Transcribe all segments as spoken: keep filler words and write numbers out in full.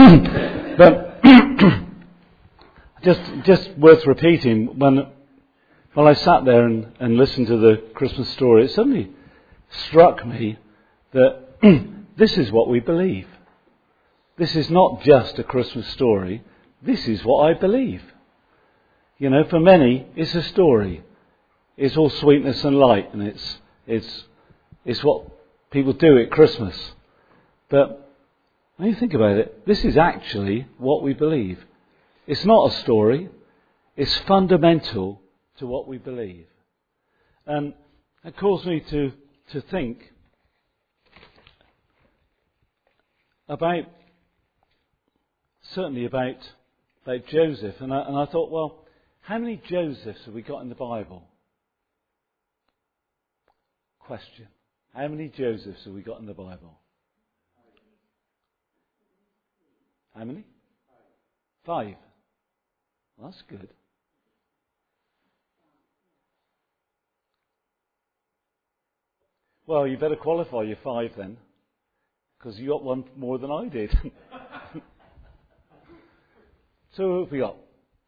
but just just worth repeating, when while I sat there and, and listened to the Christmas story, it suddenly struck me that this is what we believe. This is not just a Christmas story. This is what I believe. You know, for many, it's a story. It's all sweetness and light, and it's it's it's what people do at Christmas. But when you think about it, this is actually what we believe. It's not a story. It's fundamental to what we believe. And it caused me to, to think about, certainly about, about Joseph. And I, and I thought, well, how many Josephs have we got in the Bible? Question. How many Josephs have we got in the Bible? How many? Five. Well, that's good. Well, you better qualify your five then, because you got one more than I did. So who have we got?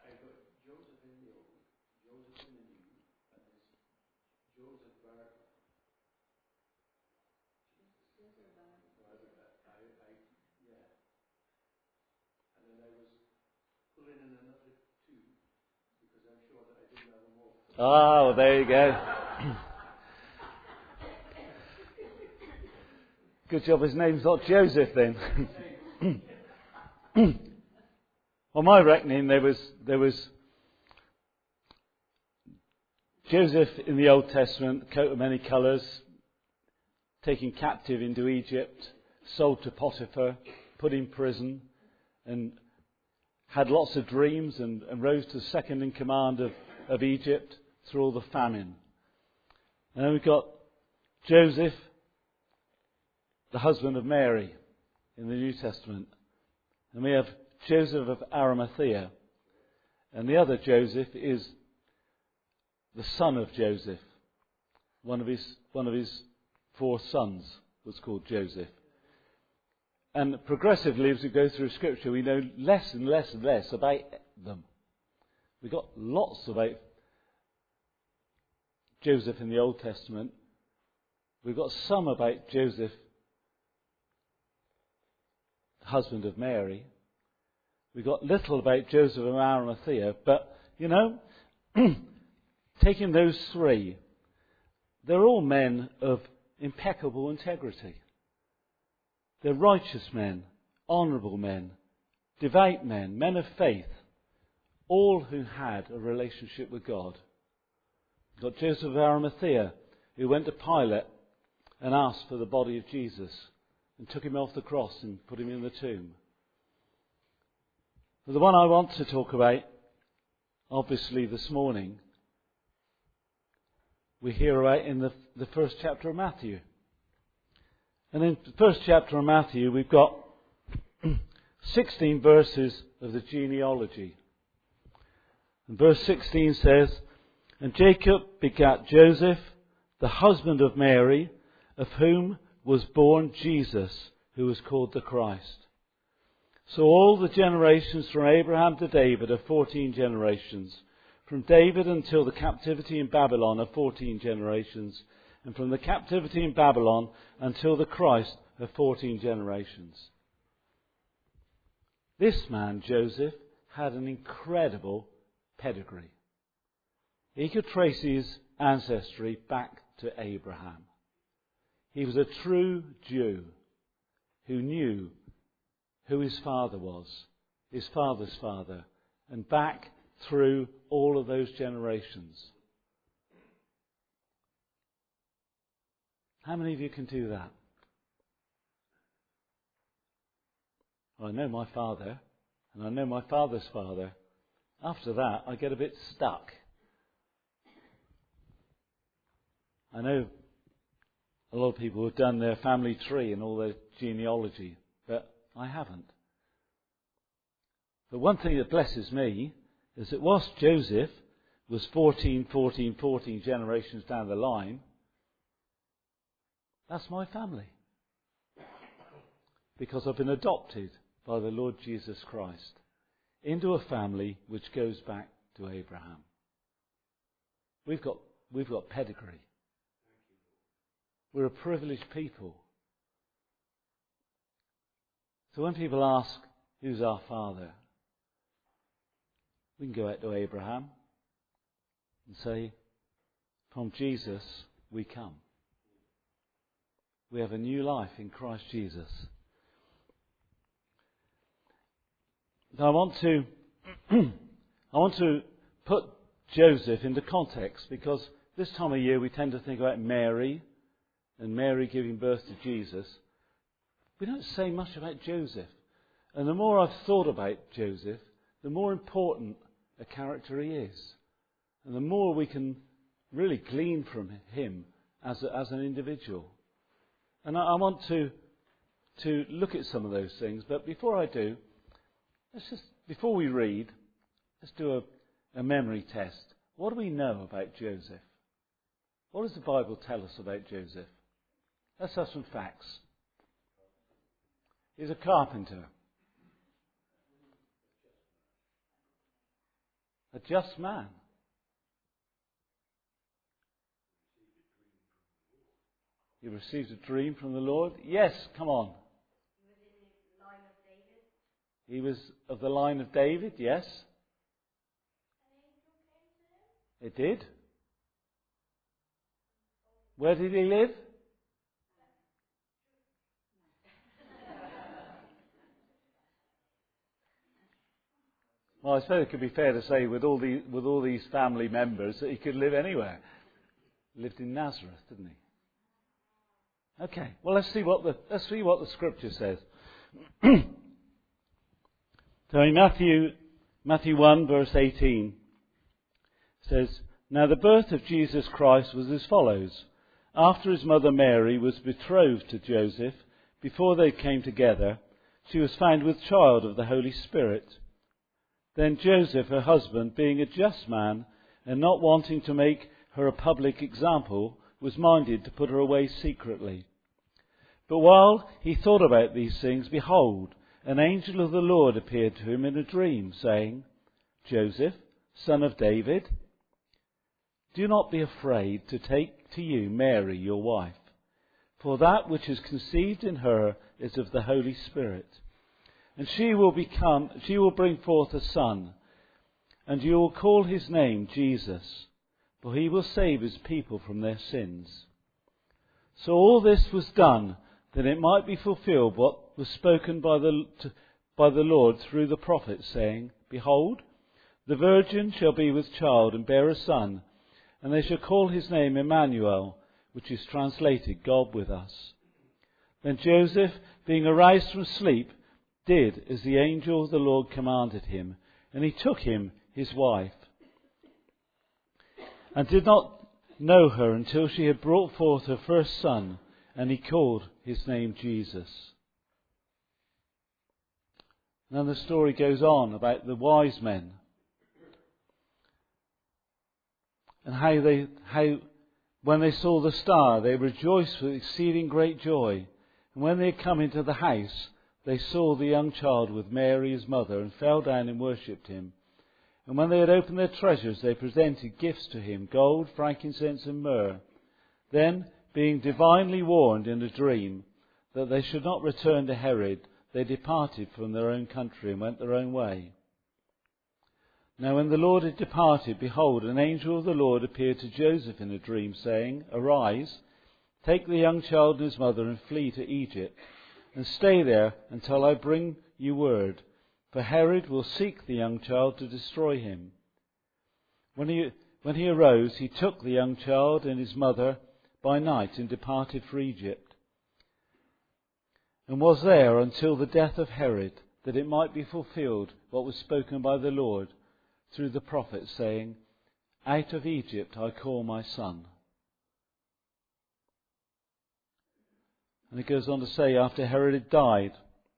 Ah, well, there you go. Good job his name's not Joseph then. On my reckoning, there was there was Joseph in the Old Testament, coat of many colours, taken captive into Egypt, sold to Potiphar, put in prison, and had lots of dreams and, and rose to second in command of, of Egypt through all the famine. And then we've got Joseph, the husband of Mary in the New Testament. And we have Joseph of Arimathea. And the other Joseph is the son of Joseph. One of his one of his four sons was called Joseph. And progressively, as we go through Scripture, we know less and less and less about them. We've got lots about Joseph in the Old Testament. We've got some about Joseph, husband of Mary. We've got little about Joseph of Arimathea. But, you know, taking those three, they're all men of impeccable integrity. They're righteous men, honourable men, devout men, men of faith, all who had a relationship with God. We've got Joseph of Arimathea, who went to Pilate and asked for the body of Jesus and took him off the cross and put him in the tomb. But the one I want to talk about, obviously this morning, we hear about in the, the first chapter of Matthew. And in the first chapter of Matthew, we've got sixteen verses of the genealogy. And verse sixteen says, "And Jacob begat Joseph, the husband of Mary, of whom was born Jesus, who was called the Christ. So all the generations from Abraham to David are fourteen generations. From David until the captivity in Babylon are fourteen generations. And from the captivity in Babylon until the Christ are fourteen generations." This man, Joseph, had an incredible pedigree. He could trace his ancestry back to Abraham. He was a true Jew who knew who his father was, his father's father, and back through all of those generations. How many of you can do that? Well, I know my father, and I know my father's father. After that, I get a bit stuck. I know a lot of people have done their family tree and all their genealogy, but I haven't. But one thing that blesses me is that whilst Joseph was fourteen, fourteen, fourteen generations down the line, that's my family. Because I've been adopted by the Lord Jesus Christ into a family which goes back to Abraham. We've got, we've got pedigree. We're a privileged people. So when people ask, who's our father? We can go out to Abraham and say, from Jesus we come. We have a new life in Christ Jesus. Now I want to I want to put Joseph into context, because this time of year we tend to think about Mary and Mary giving birth to Jesus. We don't say much about Joseph. And the more I've thought about Joseph, the more important a character he is. And the more we can really glean from him as a, as an individual. And I, I want to to look at some of those things. But before I do, let's just, before we read, let's do a, a memory test. What do we know about Joseph? What does the Bible tell us about Joseph? Let's have some facts. He's a carpenter. A just man. He received a dream from the Lord. Yes, come on. He was of the line of David, yes. It did. Where did he live? Well, I suppose it could be fair to say with all the with all these family members that he could live anywhere. He lived in Nazareth, didn't he? Okay. Well, let's see what the let's see what the Scripture says. So in Matthew Matthew one verse eighteen says, "Now the birth of Jesus Christ was as follows. After his mother Mary was betrothed to Joseph, before they came together, she was found with child of the Holy Spirit. Then Joseph, her husband, being a just man, and not wanting to make her a public example, was minded to put her away secretly. But while he thought about these things, behold, an angel of the Lord appeared to him in a dream, saying, 'Joseph, son of David, do not be afraid to take to you Mary your wife, for that which is conceived in her is of the Holy Spirit. And she will become, she will bring forth a son, and you will call his name Jesus, for he will save his people from their sins.' So all this was done that it might be fulfilled what was spoken by the to, by the Lord through the prophet, saying, 'Behold, the virgin shall be with child and bear a son, and they shall call his name Emmanuel,' which is translated, God with us. Then Joseph, being aroused from sleep, did as the angel of the Lord commanded him, and he took him, his wife, and did not know her until she had brought forth her first son, and he called his name Jesus." Then the story goes on about the wise men, and how they, how when they saw the star, they rejoiced with exceeding great joy. And when they had come into the house, they saw the young child with Mary his mother, and fell down and worshipped him. And when they had opened their treasures, they presented gifts to him, gold, frankincense, and myrrh. Then, being divinely warned in a dream that they should not return to Herod, they departed from their own country and went their own way. Now when the Lord had departed, behold, an angel of the Lord appeared to Joseph in a dream, saying, "Arise, take the young child and his mother, and flee to Egypt, and stay there until I bring you word, for Herod will seek the young child to destroy him." When he, when he arose, he took the young child and his mother by night and departed for Egypt, and was there until the death of Herod, that it might be fulfilled what was spoken by the Lord through the prophet, saying, "Out of Egypt I call my son." And it goes on to say, after Herod had died,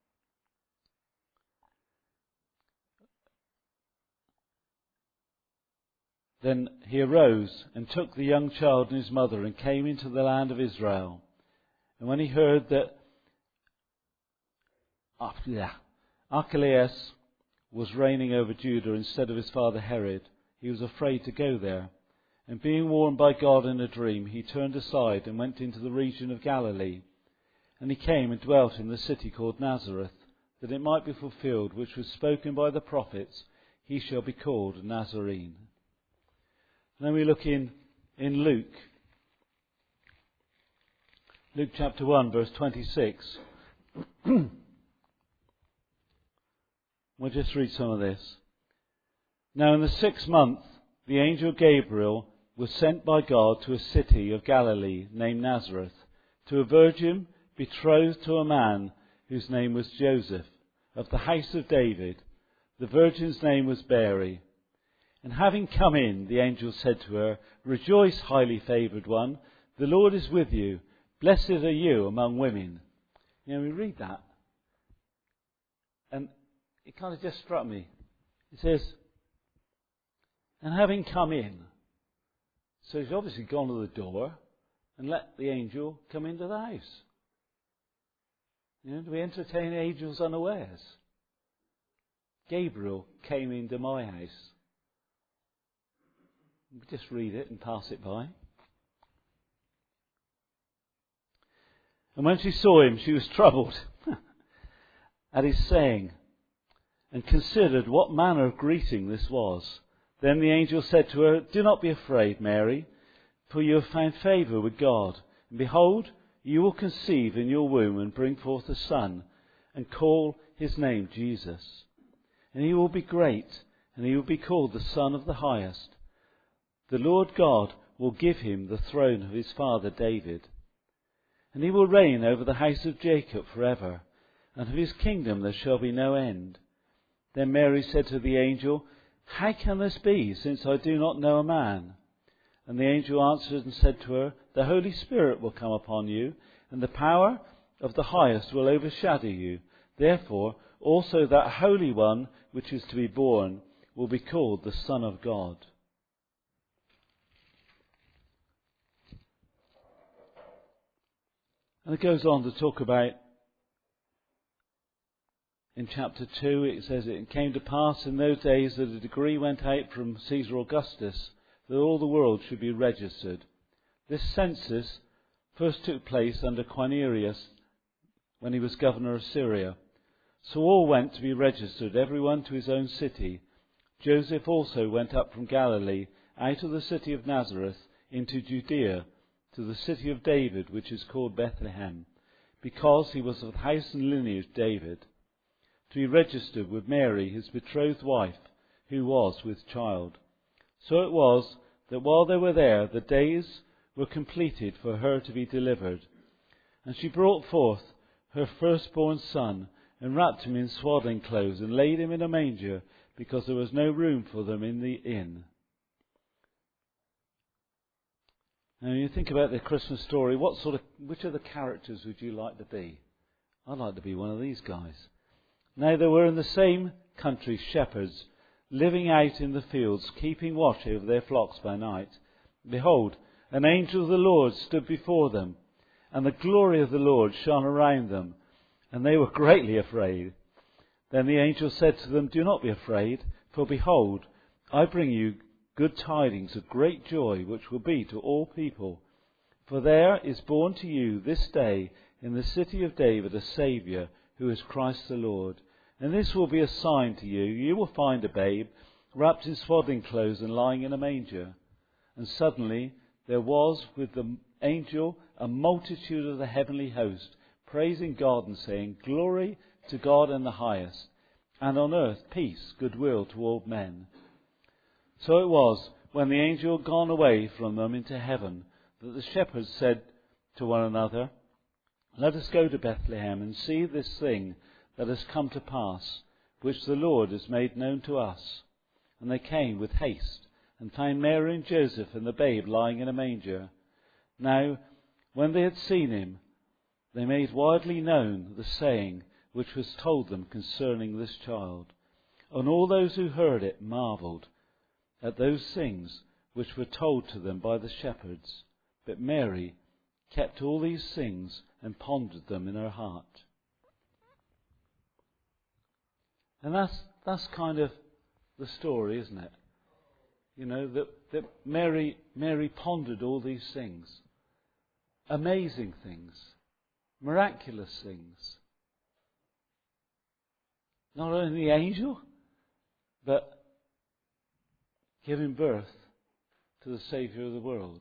then he arose and took the young child and his mother and came into the land of Israel. And when he heard that, after that, Archelaus was reigning over Judah instead of his father Herod. He was afraid to go there. And being warned by God in a dream, he turned aside and went into the region of Galilee. And he came and dwelt in the city called Nazareth, that it might be fulfilled which was spoken by the prophets, he shall be called a Nazarene. And then we look in, in Luke. Luke chapter one, verse twenty-six. We'll just read some of this. Now in the sixth month, the angel Gabriel was sent by God to a city of Galilee named Nazareth, to a virgin betrothed to a man whose name was Joseph, of the house of David. The virgin's name was Mary. And having come in, the angel said to her, Rejoice, highly favoured one, the Lord is with you. Blessed are you among women. You know, we read that, and it kind of just struck me. It says, and having come in. So he's obviously gone to the door and let the angel come into the house. You know, do we entertain angels unawares? Gabriel came into my house. Just read it and pass it by. And when she saw him, she was troubled at his saying, and considered what manner of greeting this was. Then the angel said to her, Do not be afraid, Mary, for you have found favour with God. And behold, you will conceive in your womb and bring forth a son, and call his name Jesus. And he will be great, and he will be called the Son of the Highest. The Lord God will give him the throne of his father David. And he will reign over the house of Jacob forever, and of his kingdom there shall be no end. Then Mary said to the angel, How can this be, since I do not know a man? And the angel answered and said to her, The Holy Spirit will come upon you, and the power of the Highest will overshadow you. Therefore, also that Holy One which is to be born will be called the Son of God. And it goes on to talk about, in chapter two, it says, It came to pass in those days that a decree went out from Caesar Augustus that all the world should be registered. This census first took place under Quirinius when he was governor of Syria. So all went to be registered, everyone to his own city. Joseph also went up from Galilee, out of the city of Nazareth, into Judea, to the city of David, which is called Bethlehem, because he was of the house and lineage of David, to be registered with Mary, his betrothed wife, who was with child. So it was that while they were there, the days were completed for her to be delivered. And she brought forth her firstborn son, and wrapped him in swaddling clothes, and laid him in a manger, because there was no room for them in the inn. Now, when you think about the Christmas story, what sort of, which of the characters would you like to be? I'd like to be one of these guys. Now there were in the same country shepherds, living out in the fields, keeping watch over their flocks by night. Behold, an angel of the Lord stood before them, and the glory of the Lord shone around them, and they were greatly afraid. Then the angel said to them, Do not be afraid, for behold, I bring you good tidings of great joy, which will be to all people. For there is born to you this day in the city of David a Saviour, who is Christ the Lord. And this will be a sign to you. You will find a babe wrapped in swaddling clothes and lying in a manger. And suddenly there was with the angel a multitude of the heavenly host, praising God and saying, Glory to God in the highest, and on earth peace, goodwill to all men. So it was, when the angel had gone away from them into heaven, that the shepherds said to one another, Let us go to Bethlehem and see this thing that has come to pass, which the Lord has made known to us. And they came with haste, and found Mary and Joseph and the babe lying in a manger. Now, when they had seen him, they made widely known the saying which was told them concerning this child. And all those who heard it marvelled at those things which were told to them by the shepherds. But Mary kept all these things and pondered them in her heart. And that's that's kind of the story, isn't it? You know, that, that Mary Mary pondered all these things. Amazing things. Miraculous things. Not only the angel, but giving birth to the Saviour of the world.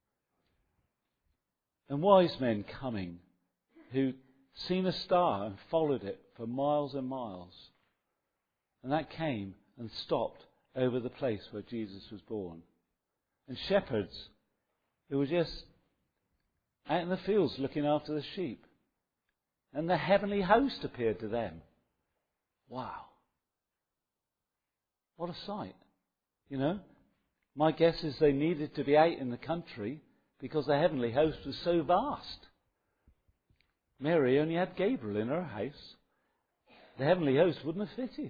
And wise men coming who seen a star and followed it for miles and miles. And that came and stopped over the place where Jesus was born. And shepherds who were just out in the fields looking after the sheep. And the heavenly host appeared to them. Wow. What a sight. You know, my guess is they needed to be out in the country because the heavenly host was so vast. Mary only had Gabriel in her house. The heavenly host wouldn't have fitted.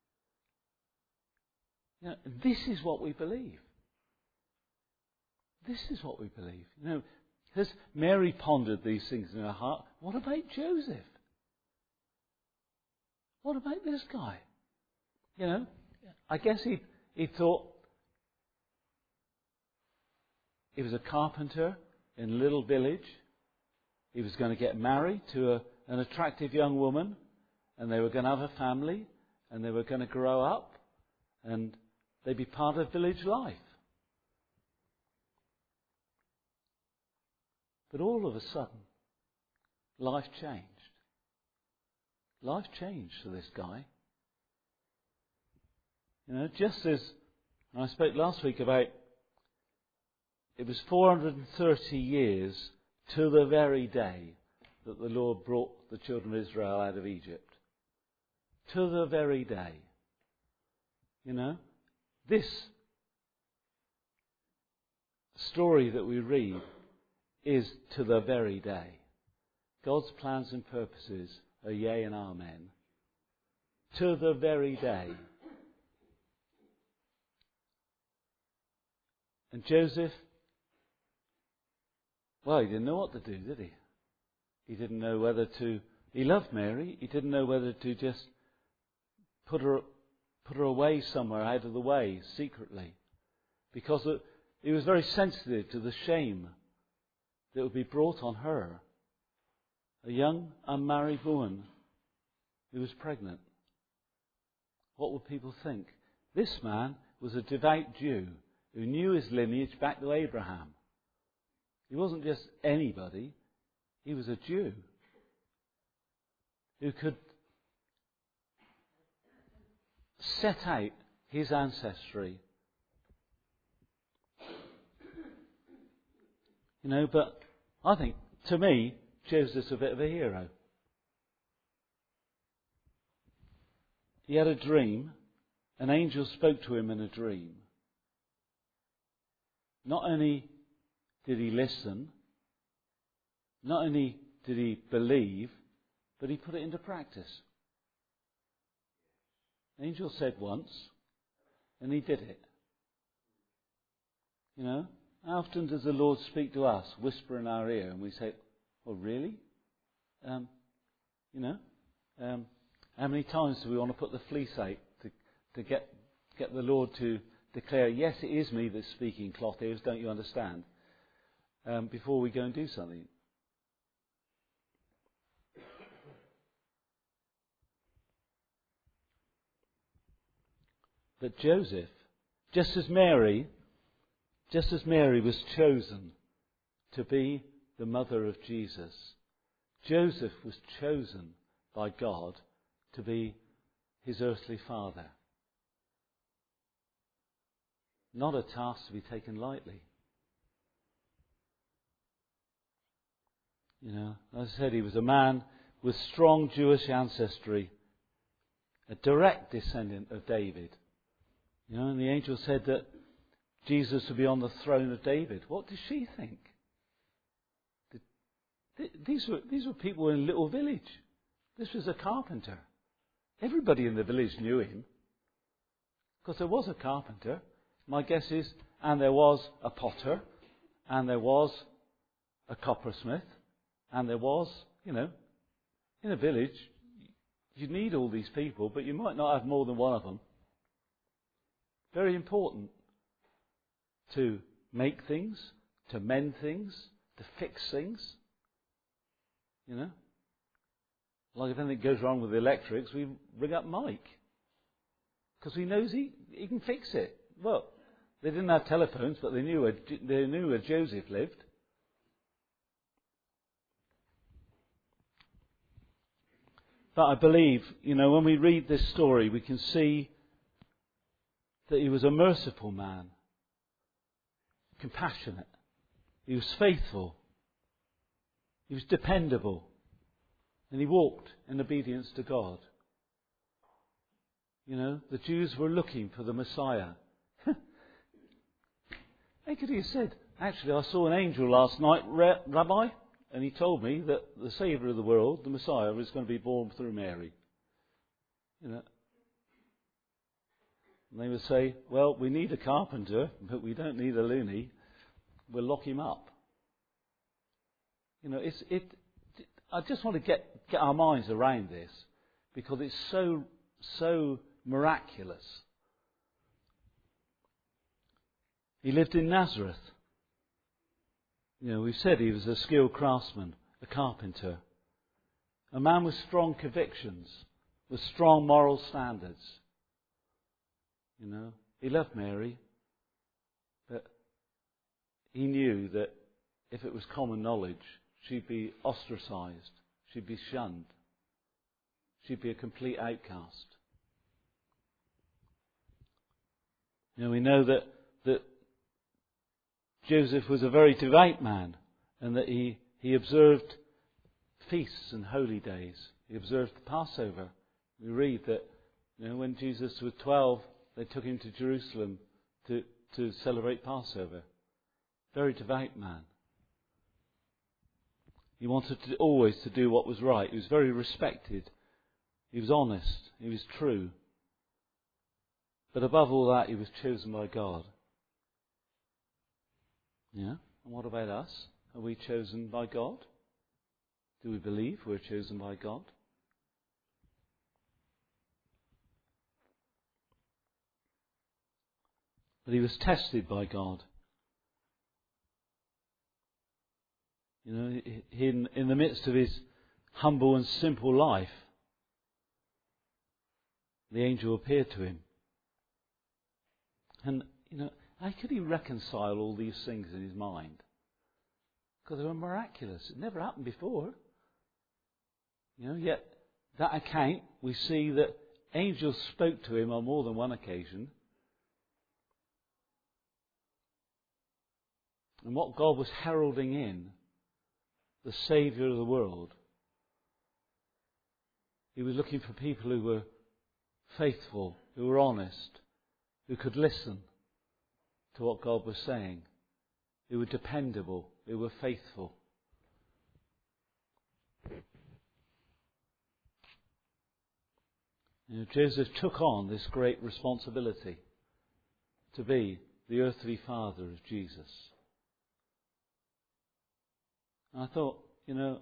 You know, this is what we believe. This is what we believe. You know, has Mary pondered these things in her heart? What about Joseph? What about this guy? You know, I guess he he thought he was a carpenter in a little village. He was going to get married to a, an attractive young woman, and they were going to have a family, and they were going to grow up, and they'd be part of village life. But all of a sudden, life changed. Life changed for this guy. You know, just as I spoke last week about, it was four hundred thirty years to the very day that the Lord brought the children of Israel out of Egypt. To the very day. You know, this story that we read is to the very day. God's plans and purposes are yea and amen. To the very day. And Joseph, well, he didn't know what to do, did he? He didn't know whether to... He loved Mary. He didn't know whether to just put her put her away somewhere out of the way, secretly. Because it, he was very sensitive to the shame that would be brought on her. A young, unmarried woman who was pregnant. What would people think? This man was a devout Jew who knew his lineage back to Abraham. He wasn't just anybody. He was a Jew who could set out his ancestry. You know, but I think, to me, Joseph's a bit of a hero. He had a dream. An angel spoke to him in a dream. Not only did he listen, not only did he believe, but he put it into practice. The angel said once, and he did it. You know, how often does the Lord speak to us, whisper in our ear, and we say, "Oh, really?" Um, you know, um, how many times do we want to put the fleece out to to get get the Lord to declare, "Yes, it is me that's speaking, cloth ears, don't you understand?" Um, before we go and do something. But Joseph, just as Mary, just as Mary was chosen to be the mother of Jesus, Joseph was chosen by God to be his earthly father. Not a task to be taken lightly. You know, as I said, he was a man with strong Jewish ancestry, a direct descendant of David. You know, and the angel said that Jesus would be on the throne of David. What did she think? Did, these were these were people in a little village. This was a carpenter. Everybody in the village knew him, because there was a carpenter. My guess is, and there was a potter, and there was a coppersmith, and there was, you know, in a village, You need all these people, but you might not have more than one of them. Very important to make things, to mend things, to fix things. You know? Like if anything goes wrong with the electrics, we ring up Mike. Because he knows he, he can fix it. Well, they didn't have telephones, but they knew where, they knew where Joseph lived. But I believe, you know, when we read this story, we can see that he was a merciful man, compassionate. He was faithful. He was dependable. And he walked in obedience to God. You know, the Jews were looking for the Messiah. They could have said, actually, I saw an angel last night, Rabbi, and he told me that the Saviour of the world, the Messiah, is going to be born through Mary. You know. And they would say, well, we need a carpenter, but we don't need a loony. We'll lock him up. You know, it's, it, I just want to get, get our minds around this, because it's so, so miraculous. He lived in Nazareth. You know, we said he was a skilled craftsman, a carpenter, a man with strong convictions, with strong moral standards. You know, he loved Mary, but he knew that if it was common knowledge, she'd be ostracized, she'd be shunned, she'd be a complete outcast. You know, we know that that Joseph was a very devout man, and that he, he observed feasts and holy days. He observed the Passover. We read that, you know, when Jesus was twelve, they took him to Jerusalem to, to celebrate Passover. Very devout man. He wanted to, always to do what was right. He was very respected. He was honest. He was true. But above all that, he was chosen by God. Yeah? And what about us? Are we chosen by God? Do we believe we're chosen by God? But he was tested by God. You know, in, in the midst of his humble and simple life, the angel appeared to him. And, you know, how could he reconcile all these things in his mind? Because they were miraculous. It never happened before. You know, yet that account, we see that angels spoke to him on more than one occasion. And what God was heralding in, the Saviour of the world, he was looking for people who were faithful, who were honest, who could listen to what God was saying, who were dependable, who were faithful. You know, Joseph took on this great responsibility to be the earthly father of Jesus. And I thought, you know,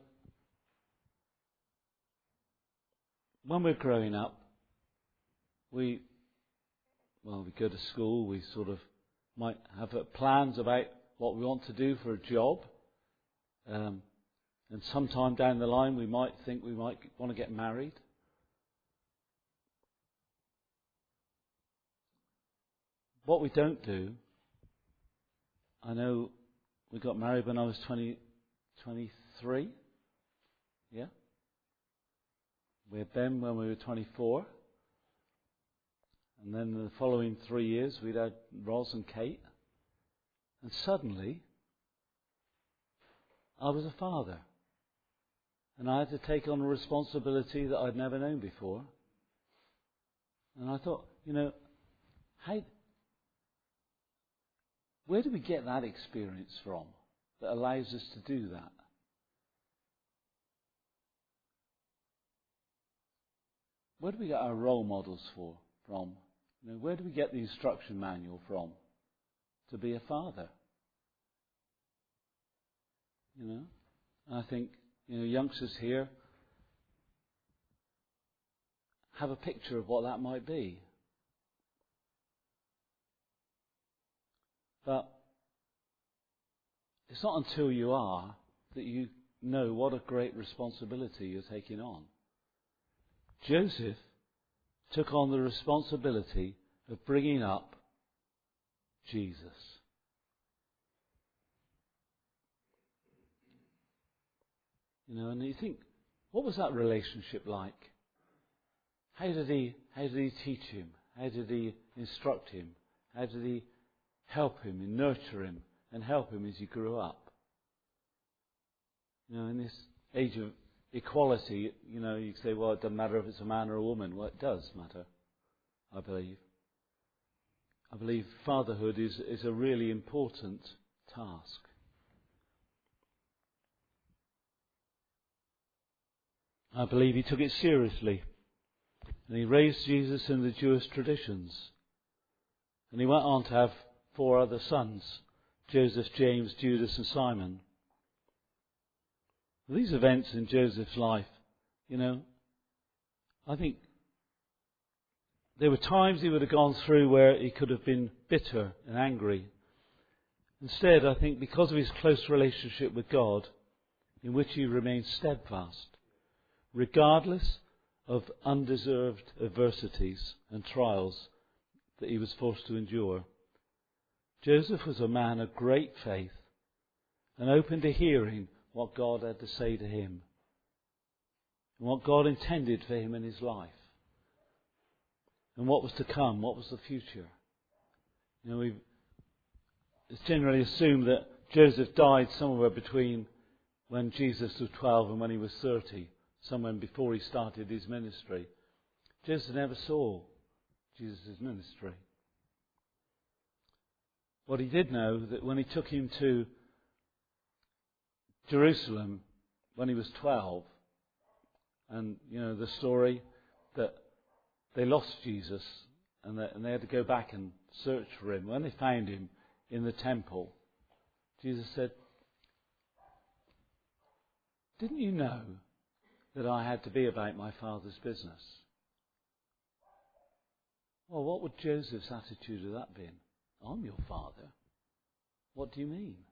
when we're growing up, we, well, we go to school, we sort of might have plans about what we want to do for a job. Um, and sometime down the line we might think we might want to get married. What we don't do, I know we got married when I was twenty, twenty-three. Yeah? We had Ben when we were twenty-four. And then the following three years, we'd had Ros and Kate. And suddenly, I was a father. And I had to take on a responsibility that I'd never known before. And I thought, you know, how, where do we get that experience from that allows us to do that? Where do we get our role models for from? You know, where do we get the instruction manual from to be a father? You know, and I think, you know, youngsters here, have a picture of what that might be. But it's not until you are that you know what a great responsibility you're taking on. Joseph took on the responsibility of bringing up Jesus. You know, and you think, what was that relationship like? How did he, how did he teach him? How did he instruct him? How did he help him and nurture him and help him as he grew up? You know, in this age of equality, you know, you say, well, it doesn't matter if it's a man or a woman. Well, it does matter, I believe. I believe fatherhood is, is a really important task. I believe he took it seriously. And he raised Jesus in the Jewish traditions. And he went on to have four other sons, Joseph, James, Judas and Simon. These events in Joseph's life, you know, I think there were times he would have gone through where he could have been bitter and angry. Instead, I think because of his close relationship with God, in which he remained steadfast, regardless of undeserved adversities and trials that he was forced to endure. Joseph was a man of great faith and open to hearing what God had to say to him and what God intended for him in his life and what was to come, what was the future. You know, we've it's generally assumed that Joseph died somewhere between when Jesus was twelve and when he was thirty. Somewhere before he started his ministry. Joseph never saw Jesus' ministry. What he did know, that when he took him to Jerusalem when he was twelve, and you know the story that they lost Jesus and they, and they had to go back and search for him. When they found him in the temple, Jesus said, "Didn't you know that I had to be about my Father's business?" Well, what would Joseph's attitude to that been? I'm your father. What do you mean?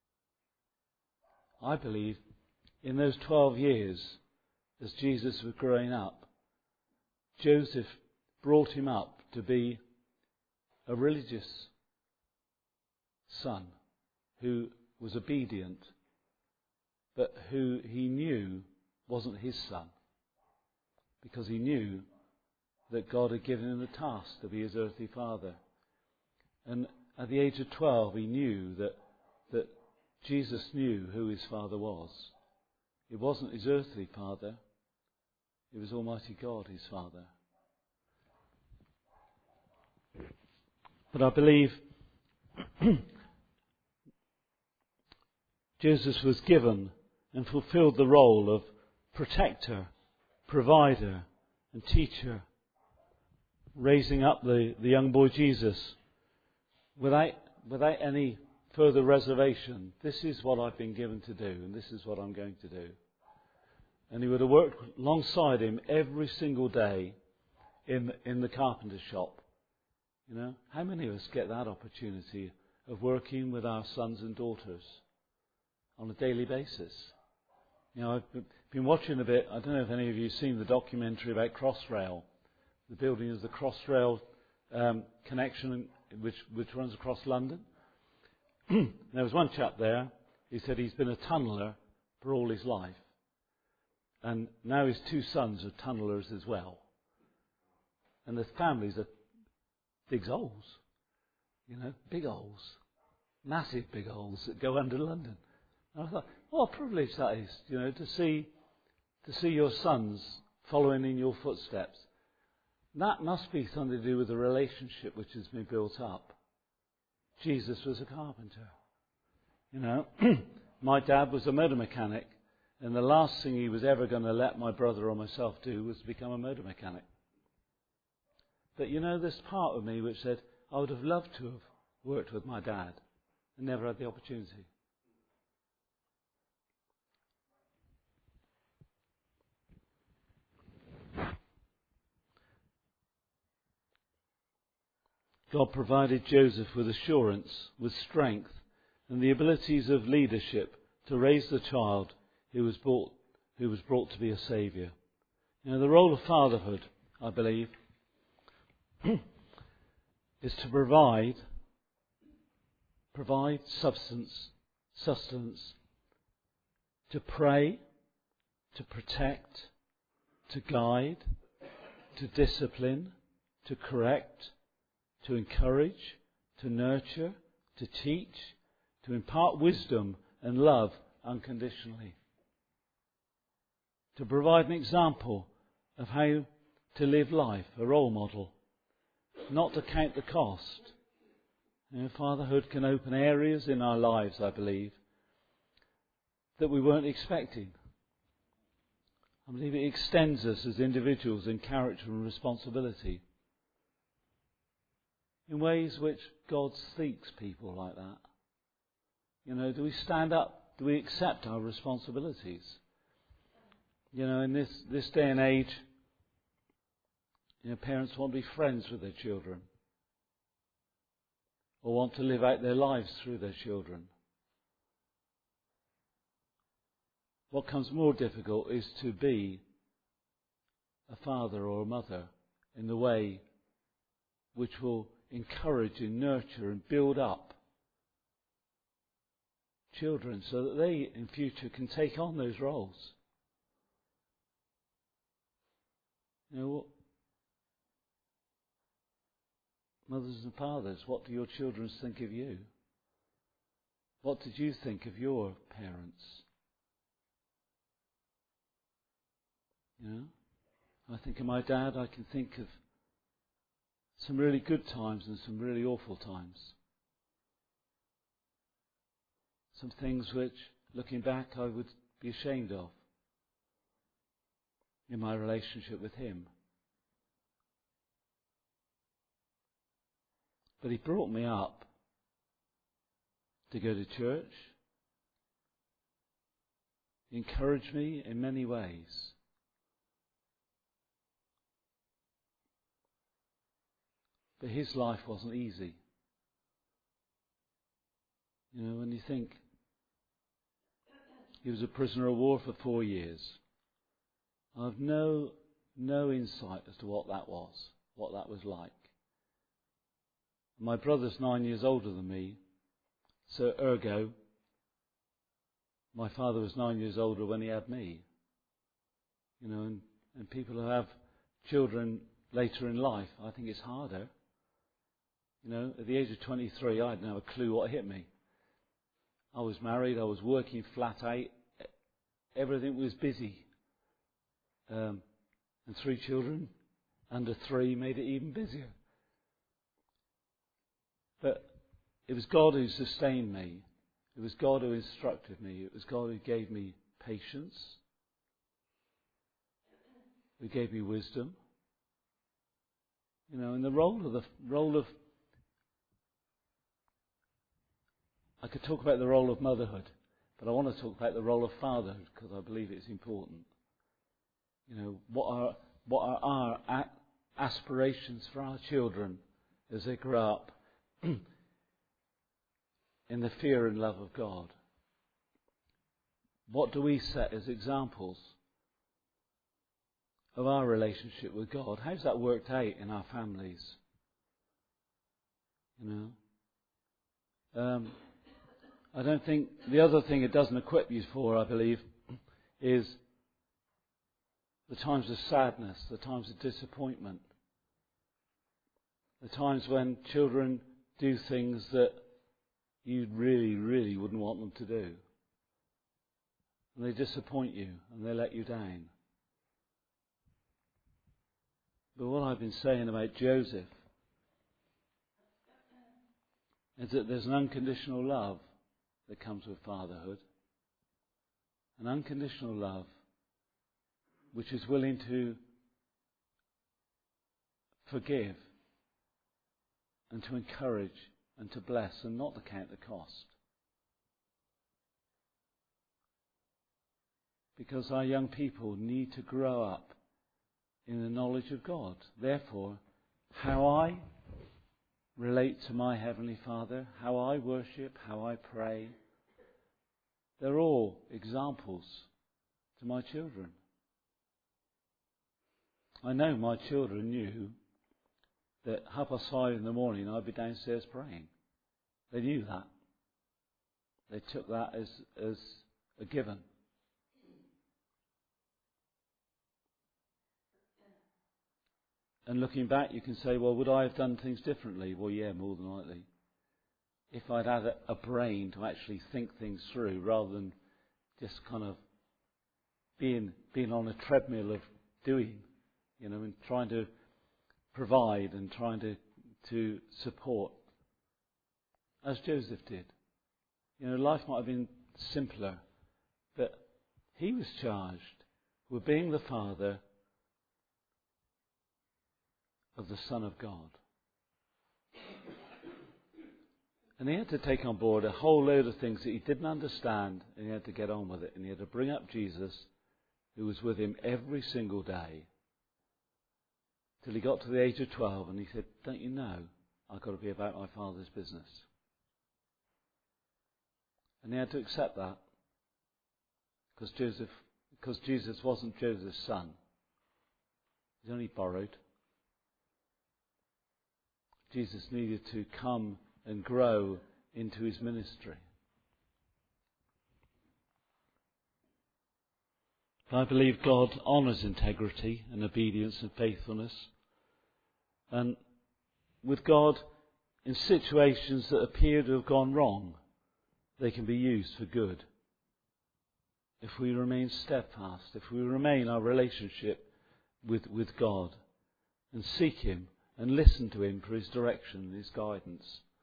I believe in those twelve years, as Jesus was growing up, Joseph brought him up to be a religious son who was obedient, but who he knew wasn't his son, because he knew that God had given him the task to be his earthly father. And at the age of twelve, he knew that that Jesus knew who his father was. It wasn't his earthly father, it was Almighty God, his father. But I believe Joseph was given and fulfilled the role of protector, provider and teacher, raising up the, the young boy Jesus without, without any further reservation. This is what I've been given to do and this is what I'm going to do. And he would have worked alongside him every single day in, in the carpenter shop. You know, how many of us get that opportunity of working with our sons and daughters on a daily basis? You know, I've been watching a bit. I don't know if any of you have seen the documentary about Crossrail, the building of the Crossrail um, connection which which runs across London. There was one chap there. He said he's been a tunneler for all his life, and now his two sons are tunnellers as well. And the families are big holes, you know, big holes, massive big holes that go under London. And I thought, what a privilege that is, you know, to see to see your sons following in your footsteps. That must be something to do with the relationship which has been built up. Jesus was a carpenter. You know, my dad was a motor mechanic, and the last thing he was ever going to let my brother or myself do was become a motor mechanic. But you know, there's part of me which said, I would have loved to have worked with my dad and never had the opportunity. God provided Joseph with assurance, with strength, and the abilities of leadership to raise the child who was brought, who was brought to be a saviour. You know, the role of fatherhood, I believe, is to provide, provide substance, sustenance, to pray, to protect, to guide, to discipline, to correct, to encourage, to nurture, to teach, to impart wisdom and love unconditionally. To provide an example of how to live life, a role model, not to count the cost. You know, fatherhood can open areas in our lives, I believe, that we weren't expecting. I believe it extends us as individuals in character and responsibility in ways which God seeks people like that. You know, do we stand up? Do we accept our responsibilities? You know, in this, this day and age, you know, parents want to be friends with their children or want to live out their lives through their children. What comes more difficult is to be a father or a mother in the way which will encourage and nurture and build up children so that they in future can take on those roles. You know, mothers and fathers, what do your children think of you? What did you think of your parents? You know, I think of my dad, I can think of some really good times and some really awful times. Some things which, looking back, I would be ashamed of in my relationship with him. But he brought me up to go to church. He encouraged me in many ways. But his life wasn't easy. You know, when you think he was a prisoner of war for four years, I've no no insight as to what that was, what that was like. My brother's nine years older than me, so ergo, my father was nine years older when he had me. You know, and, and people who have children later in life, I think it's harder. You know, at the age of twenty-three, I didn't have a clue what hit me. I was married, I was working flat out, everything was busy. Um, and three children, under three, made it even busier. But it was God who sustained me. It was God who instructed me. It was God who gave me patience. Who gave me wisdom. You know, and the role of the role of I could talk about the role of motherhood, but I want to talk about the role of fatherhood because I believe it's important. You know, what are what are our a- aspirations for our children as they grow up in the fear and love of God? What do we set as examples of our relationship with God? How's that worked out in our families? You know, um, I don't think the other thing it doesn't equip you for, I believe, is the times of sadness, the times of disappointment, the times when children do things that you really, really wouldn't want them to do. And they disappoint you and they let you down. But what I've been saying about Joseph is that there's an unconditional love that comes with fatherhood. An unconditional love which is willing to forgive and to encourage and to bless and not to count the cost. Because our young people need to grow up in the knowledge of God. Therefore, how I relate to my Heavenly Father, how I worship, how I pray, they're all examples to my children. I know my children knew that half past five in the morning I'd be downstairs praying. They knew that. They took that as, as a given. And looking back, you can say, well, would I have done things differently? Well, yeah, more than likely. If I'd had a, a brain to actually think things through rather than just kind of being being on a treadmill of doing, you know, and trying to provide and trying to, to support, as Joseph did. You know, life might have been simpler, but he was charged with being the father of the Son of God. And he had to take on board a whole load of things that he didn't understand, and he had to get on with it. And he had to bring up Jesus, who was with him every single day, till he got to the age of twelve, and he said, don't you know, I've got to be about my Father's business. And he had to accept that, because Joseph, because Jesus wasn't Joseph's son. He's only borrowed. Jesus needed to come and grow into his ministry. I believe God honours integrity and obedience and faithfulness. And with God, in situations that appear to have gone wrong, they can be used for good. If we remain steadfast, if we remain our relationship with, with God and seek him and listen to him for his direction and his guidance.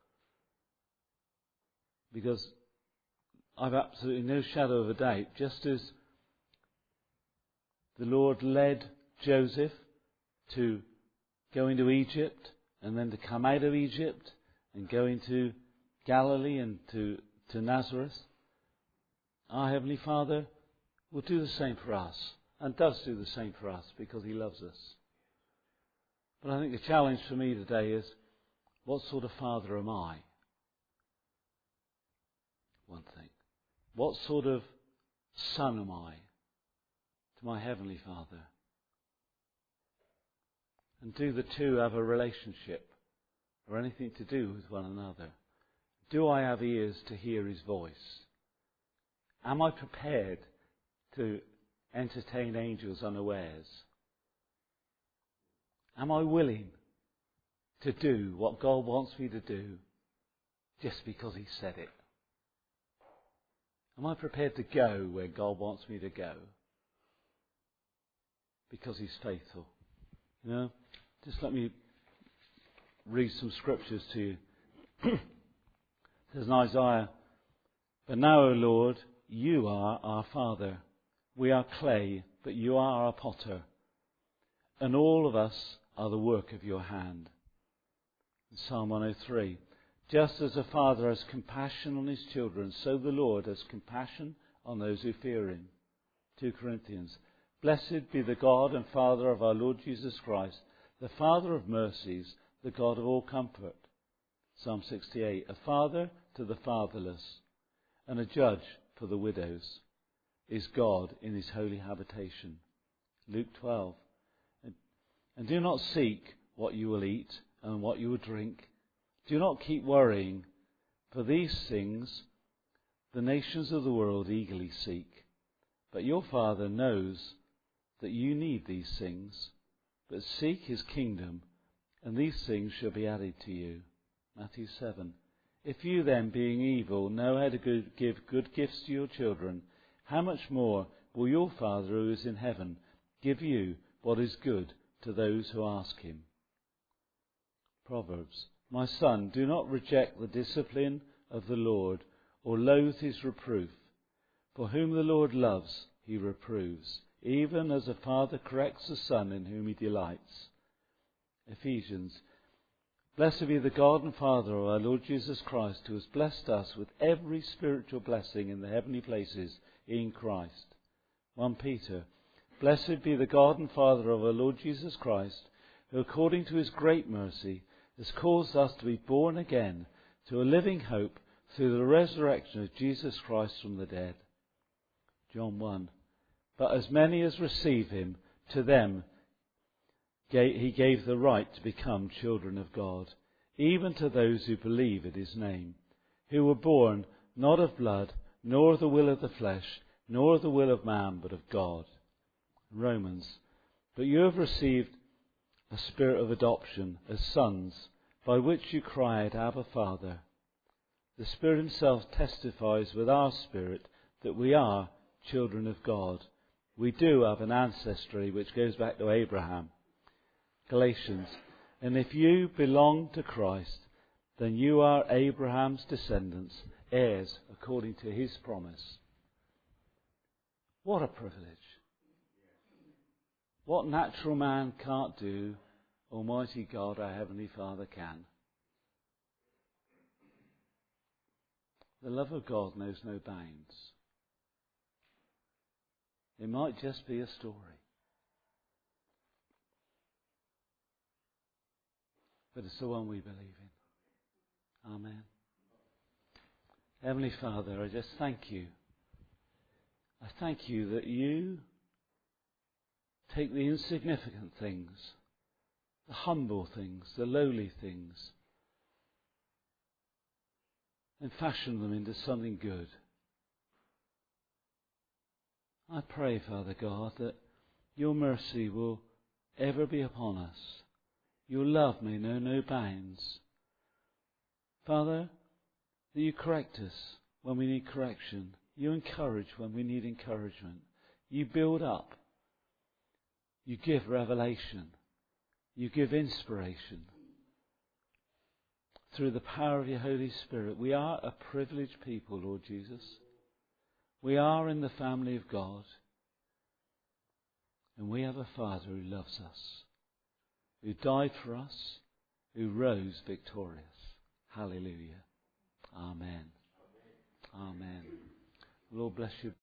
Because I've absolutely no shadow of a doubt, just as the Lord led Joseph to go into Egypt and then to come out of Egypt and go into Galilee and to, to Nazareth, our Heavenly Father will do the same for us and does do the same for us because he loves us. But I think the challenge for me today is, what sort of father am I? One thing. What sort of son am I to my Heavenly Father? And do the two have a relationship or anything to do with one another? Do I have ears to hear his voice? Am I prepared to entertain angels unawares? Am I willing to do what God wants me to do just because he said it? Am I prepared to go where God wants me to go because he's faithful? You know, just let me read some scriptures to you. It says in Isaiah, but now, O Lord, you are our Father. We are clay, but you are our potter. And all of us are the work of your hand. In Psalm one oh three, just as a father has compassion on his children, so the Lord has compassion on those who fear him. two Corinthians, blessed be the God and Father of our Lord Jesus Christ, the Father of mercies, the God of all comfort. Psalm sixty-eight, a father to the fatherless and a judge for the widows is God in his holy habitation. Luke twelve, and do not seek what you will eat and what you will drink. Do not keep worrying, for these things the nations of the world eagerly seek. But your Father knows that you need these things. But seek his kingdom, and these things shall be added to you. Matthew seven. If you then, being evil, know how to give good gifts to your children, how much more will your Father who is in heaven give you what is good to those who ask him? Proverbs. My son, do not reject the discipline of the Lord, or loathe his reproof. For whom the Lord loves, he reproves, even as a father corrects the son in whom he delights. Ephesians. Blessed be the God and Father of our Lord Jesus Christ, who has blessed us with every spiritual blessing in the heavenly places in Christ. First Peter. Blessed be the God and Father of our Lord Jesus Christ, who according to his great mercy has caused us to be born again to a living hope through the resurrection of Jesus Christ from the dead. John one. But as many as receive him, to them he gave the right to become children of God, even to those who believe in his name, who were born not of blood, nor of the will of the flesh, nor of the will of man, but of God. Romans. But you have received a spirit of adoption as sons, by which you cry out, Abba, Father. The Spirit himself testifies with our spirit that we are children of God. We do have an ancestry which goes back to Abraham. Galatians. And if you belong to Christ, then you are Abraham's descendants, heirs according to his promise. What a privilege. What natural man can't do, Almighty God, our Heavenly Father, can. The love of God knows no bounds. It might just be a story, but it's the one we believe in. Amen. Heavenly Father, I just thank you. I thank you that you take the insignificant things, the humble things, the lowly things, and fashion them into something good. I pray, Father God, that your mercy will ever be upon us. Your love may know no bounds. Father, that you correct us when we need correction. You encourage when we need encouragement. You build up. You give revelation. You give inspiration. Through the power of your Holy Spirit, we are a privileged people, Lord Jesus. We are in the family of God. And we have a Father who loves us, who died for us, who rose victorious. Hallelujah. Amen. Amen. Lord bless you.